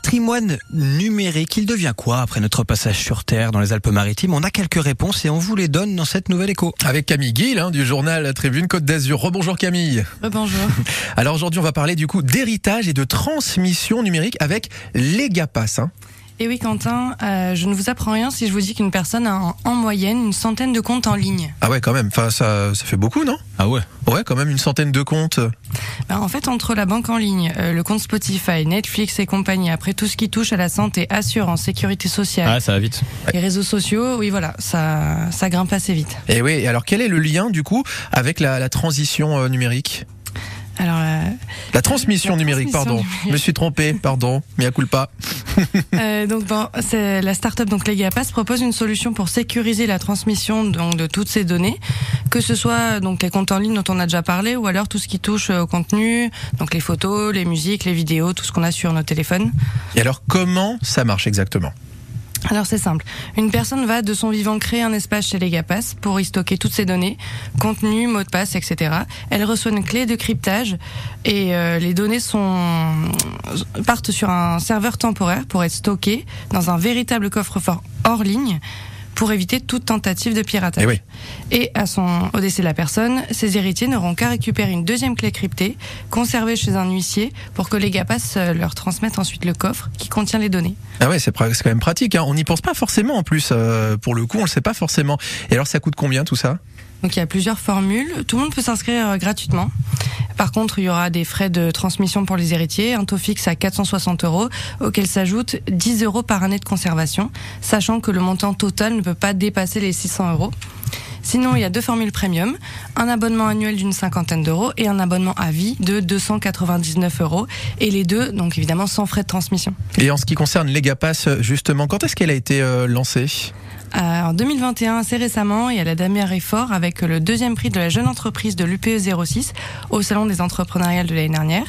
patrimoine numérique, il devient quoi après notre passage sur Terre dans les Alpes-Maritimes? On a quelques réponses et on vous les donne dans cette nouvelle écho. Avec Camille Guil du journal Tribune Côte d'Azur. Rebonjour Camille. Bonjour. Alors aujourd'hui on va parler du coup d'héritage et de transmission numérique avec Legapass. Et oui Quentin, je ne vous apprends rien si je vous dis qu'une personne a en moyenne une centaine de comptes en ligne. Ah ouais quand même, enfin, ça fait beaucoup non? Ah ouais. Ouais quand même une centaine de comptes. En fait entre la banque en ligne, le compte Spotify, Netflix et compagnie, après tout ce qui touche à la santé, assurance, sécurité sociale, Ah ça va vite. les réseaux sociaux, oui voilà, ça grimpe assez vite. Et oui, et alors quel est le lien du coup avec la transition numérique? Alors La transmission numérique, pardon. numérique. Je me suis trompé, pardon, mea culpa. C'est la start-up donc Legapass propose une solution pour sécuriser la transmission donc de toutes ces données, que ce soit donc les comptes en ligne dont on a déjà parlé ou alors tout ce qui touche au contenu, donc les photos, les musiques, les vidéos, tout ce qu'on a sur nos téléphones. Et alors comment ça marche exactement? Alors c'est simple, une personne va de son vivant créer un espace chez Legapass pour y stocker toutes ses données, contenu, mots de passe, etc. Elle reçoit une clé de cryptage et les données partent sur un serveur temporaire pour être stockées dans un véritable coffre-fort hors ligne pour éviter toute tentative de piratage. Et oui. Et au décès de la personne, ses héritiers n'auront qu'à récupérer une deuxième clé cryptée, conservée chez un huissier, pour que Legapass leur transmette ensuite le coffre qui contient les données. Ah ouais, c'est quand même pratique. On n'y pense pas forcément en plus. Pour le coup, on le sait pas forcément. Et alors, ça coûte combien tout ça? Donc il y a plusieurs formules. Tout le monde peut s'inscrire gratuitement. Par contre, il y aura des frais de transmission pour les héritiers, un taux fixe à 460 €, auquel s'ajoute 10 € par année de conservation, sachant que le montant total ne peut pas dépasser les 600 €. Sinon, il y a deux formules premium, un abonnement annuel d'une cinquantaine d'euros et un abonnement à vie de 299 €. Et les deux, donc évidemment, sans frais de transmission. Et en ce qui concerne Legapass, justement, quand est-ce qu'elle a été lancée? En 2021, assez récemment, et elle a démarré fort avec le deuxième prix de la jeune entreprise de l'UPE 06 au Salon des entrepreneuriales de l'année dernière,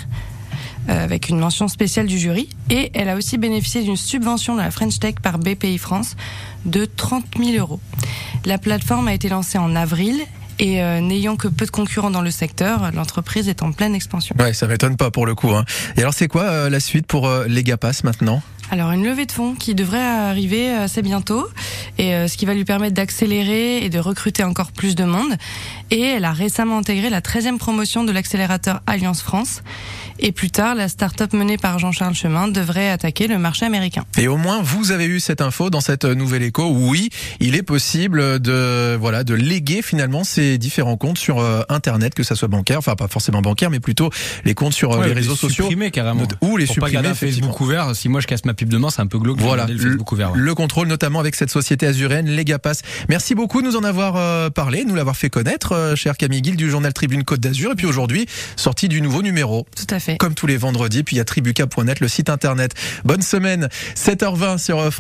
avec une mention spéciale du jury. Et elle a aussi bénéficié d'une subvention de la French Tech par BPI France de 30 000 €. La plateforme a été lancée en avril et n'ayant que peu de concurrents dans le secteur, l'entreprise est en pleine expansion. Ouais, ça m'étonne pas pour le coup. Et alors c'est quoi la suite pour Legapass maintenant? Alors une levée de fonds qui devrait arriver assez bientôt et ce qui va lui permettre d'accélérer et de recruter encore plus de monde. Et elle a récemment intégré la 13e promotion de l'accélérateur Alliance France. Et plus tard, la start-up menée par Jean-Charles Chemin devrait attaquer le marché américain. Et au moins, vous avez eu cette info dans cette nouvelle écho. Oui, il est possible de léguer finalement ces différents comptes sur Internet, que ça soit bancaire, enfin pas forcément bancaire, mais plutôt les comptes sur les réseaux sociaux. Supprimer carrément. Ou les pour supprimer. Pas garder Facebook ouvert. Si moi je casse ma pub demain, c'est un peu glauque. Voilà, le Facebook ouvert. Ouais. Le contrôle notamment avec cette société azuréenne Legapass. Merci beaucoup de nous en avoir parlé, de nous l'avoir fait connaître, cher Camille Guil du journal Tribune Côte d'Azur. Et puis aujourd'hui, sortie du nouveau numéro. Tout à fait. Comme tous les vendredis, puis il y a tribuca.net, le site internet. Bonne semaine, 7h20 sur